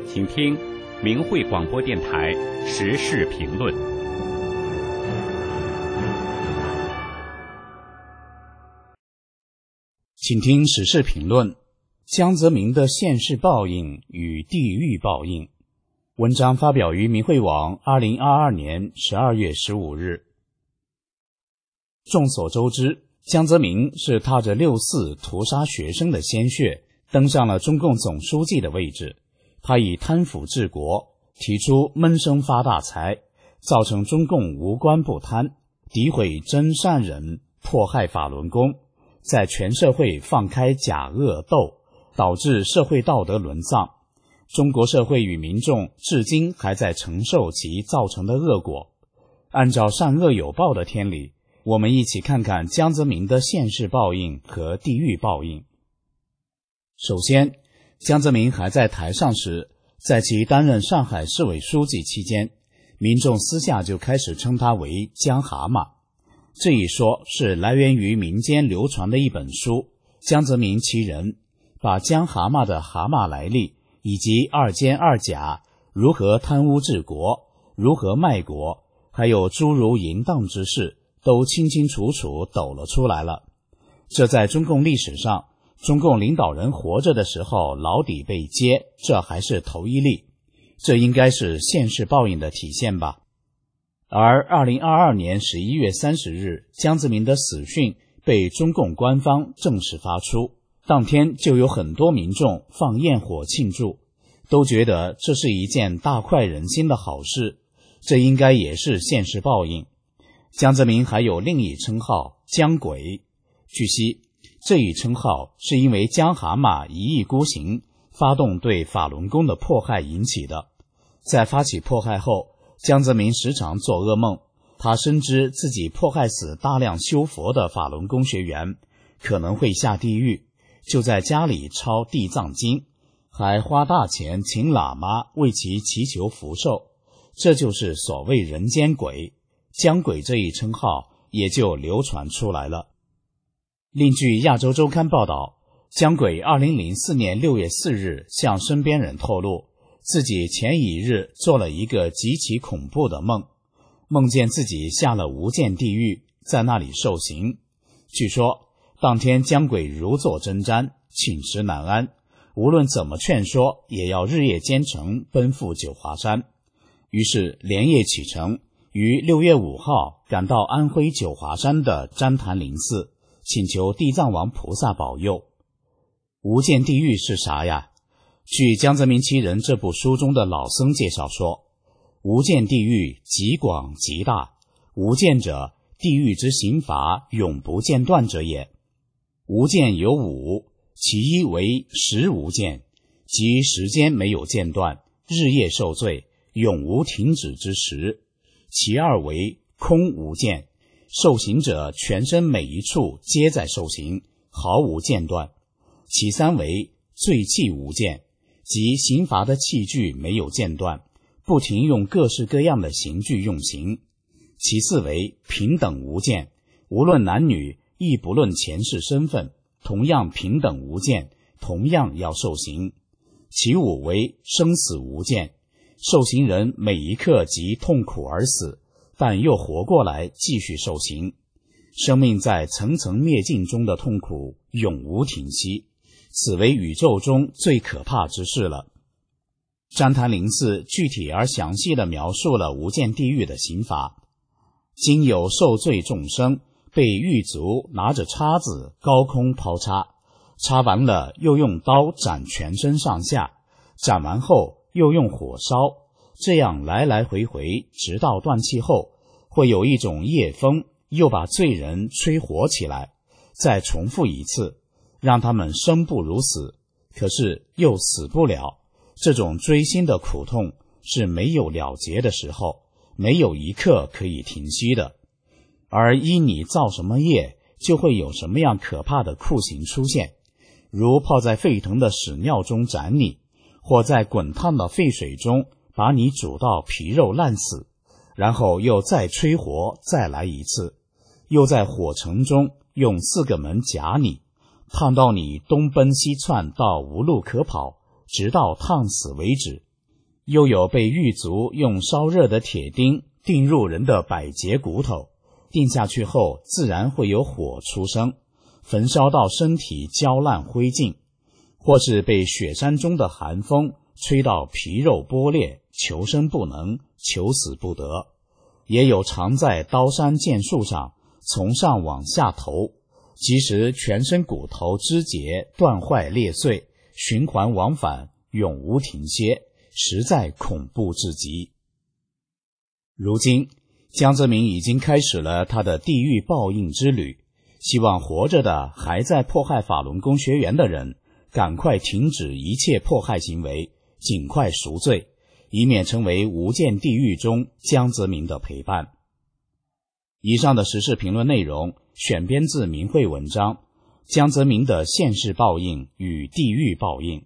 请听明慧广播电台时事评论。 请听时事评论：江泽民的现世报应与地狱报应。文章发表于明慧网2022年12月15日。众所周知，江泽民是踏着6·4屠杀学生的鲜血登上了中共总书记的位置。他以贪腐治国，提出闷声发大财，造成中共无官不贪，诋毁真善忍，迫害法轮功，在全社会放开假恶斗，导致社会道德沦丧。中国社会与民众至今还在承受其造成的恶果。按照善恶有报的天理，我们一起看看江泽民的现世报应和地狱报应。首先，江泽民还在台上时，在其担任上海市委书记期间，民众私下就开始称他为江蛤蟆。这一说是来源于民间流传的一本书《江泽民其人》，把江蛤蟆的蛤蟆来历以及二奸二甲如何贪污治国，如何卖国，还有诸如淫荡之事都清清楚楚抖了出来了。这在中共历史上，中共领导人活着的时候牢底被揭，这还是头一例，这应该是现世报应的体现吧。而2022年11月30日，江泽民的死讯被中共官方正式发出，当天就有很多民众放焰火庆祝，都觉得这是一件大快人心的好事，这应该也是现世报应。江泽民还有另一称号江鬼，据悉这一称号是因为江蛤蟆一意孤行，发动对法轮功的迫害引起的。在发起迫害后，江泽民时常做噩梦，他深知自己迫害死大量修佛的法轮功学员，可能会下地狱，就在家里抄地藏经，还花大钱请喇嘛为其祈求福寿，这就是所谓人间鬼，江鬼这一称号也就流传出来了。另据亚洲周刊报道，江鬼2004年6月4日向身边人透露，自己前一日做了一个极其恐怖的梦，梦见自己下了无间地狱，在那里受刑。据说当天江鬼如坐针毡，寝食难安，无论怎么劝说也要日夜兼程奔赴九华山。于是连夜启程，于6月5号赶到安徽九华山的旃檀林寺，请求地藏王菩萨保佑。无间地狱是啥呀？据《江泽民其人》这部书中的老僧介绍说，无间地狱极广极大，无间者，地狱之刑罚永不间断者也。无间有5，其一为时无间，即时间没有间断，日夜受罪，永无停止之时。其二为空无间，受刑者全身每一处皆在受刑，毫无间断。其三为罪器无间，即刑罚的器具没有间断，不停用各式各样的刑具用刑。其四为平等无间，无论男女，亦不论前世身份，同样平等无间，同样要受刑。其五为生死无间，受刑人每一刻即痛苦而死，但又活过来继续受刑。生命在层层灭尽中的痛苦永无停息，此为宇宙中最可怕之事了。旃檀林寺具体而详细地描述了无间地狱的刑罚。今有受罪众生被狱卒拿着叉子高空抛叉，叉完了又用刀斩全身上下，斩完后又用火烧，这样来来回回，直到断气后，会有一种夜风又把罪人吹活起来，再重复一次，让他们生不如死，可是又死不了。这种锥心的苦痛是没有了结的时候，没有一刻可以停息的。而依你造什么业，就会有什么样可怕的酷刑出现，如泡在沸腾的屎尿中斩你，或在滚烫的沸水中把你煮到皮肉烂死，然后又再吹活，再来一次，又在火城中用4个门夹你，烫到你东奔西窜到无路可跑，直到烫死为止。 又有被狱卒用烧热的铁钉钉入人的百节骨头，钉下去后自然会有火出生，焚烧到身体焦烂灰烬，或是被雪山中的寒风吹到皮肉剥裂，求生不能，求死不得。也有藏在刀山剑树上，从上往下投，即时全身骨头肢节断坏裂碎，循环往返，永无停歇，实在恐怖至极。如今江泽民已经开始了他的地狱报应之旅，希望活着的还在迫害法轮功学员的人赶快停止一切迫害行为，尽快赎罪，以免成为无间地狱中江泽民的陪伴。以上的时事评论内容选编自明慧文章《江泽民的现世报应与地狱报应》。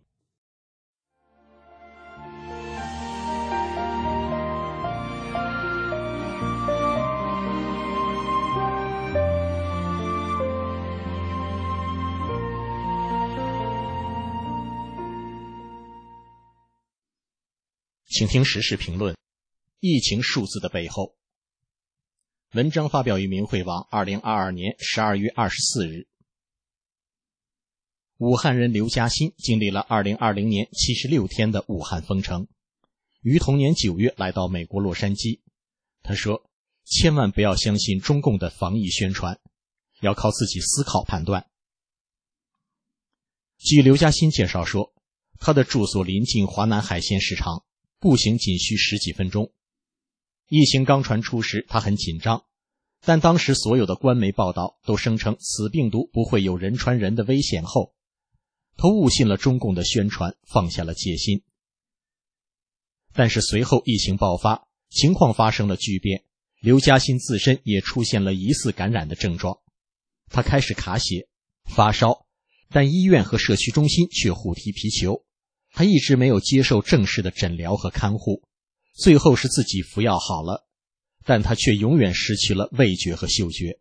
请听时事评论：疫情数字的背后。文章发表于明慧网2022年12月24日。武汉人刘嘉欣经历了2020年76天的武汉封城，于同年9月来到美国洛杉矶。他说，千万不要相信中共的防疫宣传，要靠自己思考判断。据刘嘉欣介绍说，他的住所临近华南海鲜市场，步行仅需10几分钟。疫情刚传出时，他很紧张，但当时所有的官媒报道都声称此病毒不会有人传人的危险后，他误信了中共的宣传，放下了戒心。但是随后疫情爆发，情况发生了巨变，刘嘉欣自身也出现了疑似感染的症状。他开始卡血、发烧，但医院和社区中心却互踢皮球。他一直没有接受正式的诊疗和看护，最后是自己服药好了，但他却永远失去了味觉和嗅觉。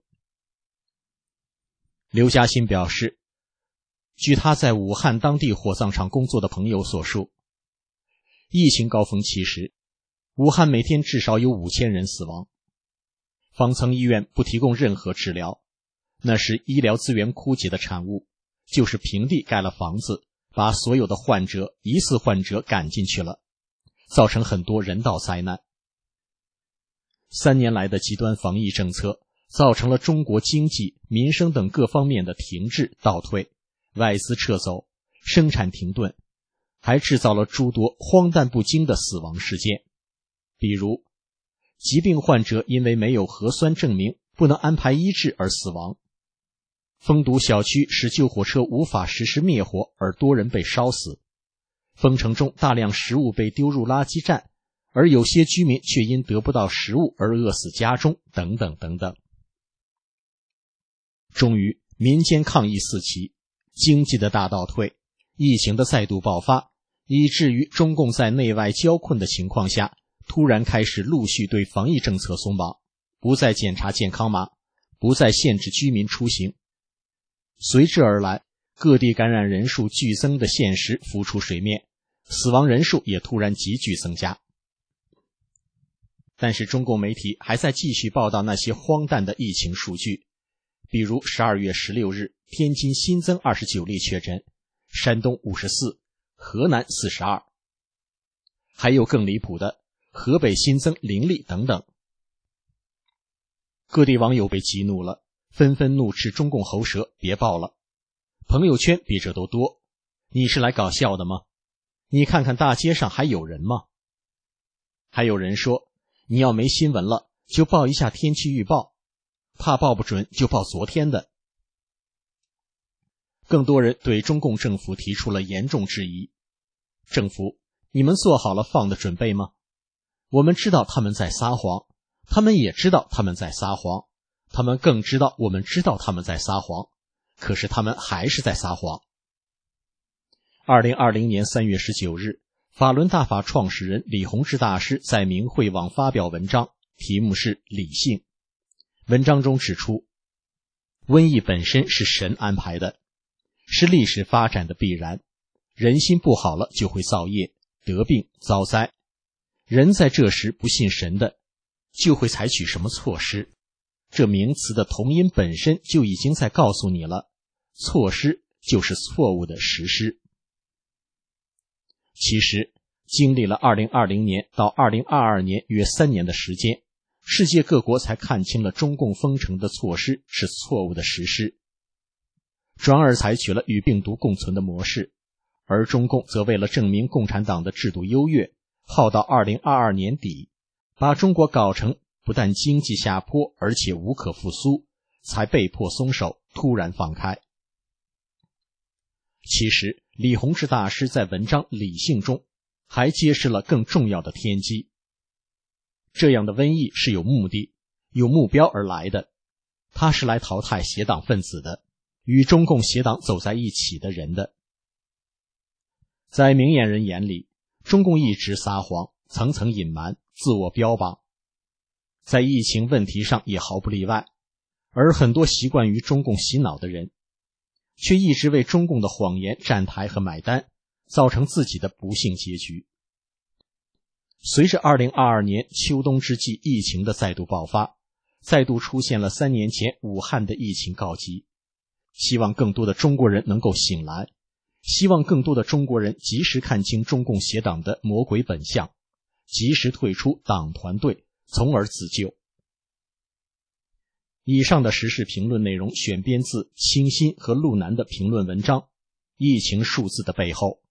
刘嘉欣表示，据他在武汉当地火葬场工作的朋友所述，疫情高峰期时，武汉每天至少有5000人死亡。方舱医院不提供任何治疗，那是医疗资源枯竭的产物，就是平地盖了房子，把所有的疑似患者赶进去了，造成很多人道灾难。3年来的极端防疫政策，造成了中国经济、民生等各方面的停滞倒退，外资撤走，生产停顿，还制造了诸多荒诞不经的死亡事件。比如，疾病患者因为没有核酸证明，不能安排医治而死亡；封堵小区使救火车无法实施灭火，而多人被烧死；封城中大量食物被丢入垃圾站，而有些居民却因得不到食物而饿死家中，等等等等。终于，民间抗议四起，经济的大倒退，疫情的再度爆发，以至于中共在内外交困的情况下，突然开始陆续对防疫政策松绑，不再检查健康码，不再限制居民出行。随之而来，各地感染人数剧增的现实浮出水面，死亡人数也突然急剧增加。但是中共媒体还在继续报道那些荒诞的疫情数据，比如12月16日，天津新增29例确诊，山东54，河南42，还有更离谱的，河北新增0例等等。各地网友被激怒了，纷纷怒斥中共喉舌，别报了。朋友圈比这都多，你是来搞笑的吗？你看看大街上还有人吗？还有人说，你要没新闻了，就报一下天气预报，怕报不准就报昨天的。更多人对中共政府提出了严重质疑。政府，你们做好了放的准备吗？我们知道他们在撒谎，他们也知道他们在撒谎，他们更知道我们知道他们在撒谎，可是他们还是在撒谎。2020年3月19日，法轮大法创始人李洪志大师在明慧网发表文章，题目是理性。文章中指出，瘟疫本身是神安排的，是历史发展的必然，人心不好了就会造业、得病、遭灾， 人在这时不信神的，就会采取什么措施？这名词的同音本身就已经在告诉你了，措施就是错误的实施。其实，经历了2020年到2022年约3年的时间，世界各国才看清了中共封城的措施是错误的实施，转而采取了与病毒共存的模式，而中共则为了证明共产党的制度优越，耗到2022年底，把中国搞成不但经济下坡，而且无可复苏，才被迫松手，突然放开。其实，李洪志大师在文章《理性》中还揭示了更重要的天机。这样的瘟疫是有目的、有目标而来的，它是来淘汰邪党分子的，与中共邪党走在一起的人的。在明眼人眼里，中共一直撒谎，层层隐瞒，自我标榜，在疫情问题上也毫不例外，而很多习惯于中共洗脑的人，却一直为中共的谎言站台和买单，造成自己的不幸结局。随着2022年秋冬之际疫情的再度爆发，再度出现了3年前武汉的疫情告急，希望更多的中国人能够醒来，希望更多的中国人及时看清中共邪党的魔鬼本相，及时退出党团队，从而自救。以上的时事评论内容选编自清新和路南的评论文章《疫情数字的背后》。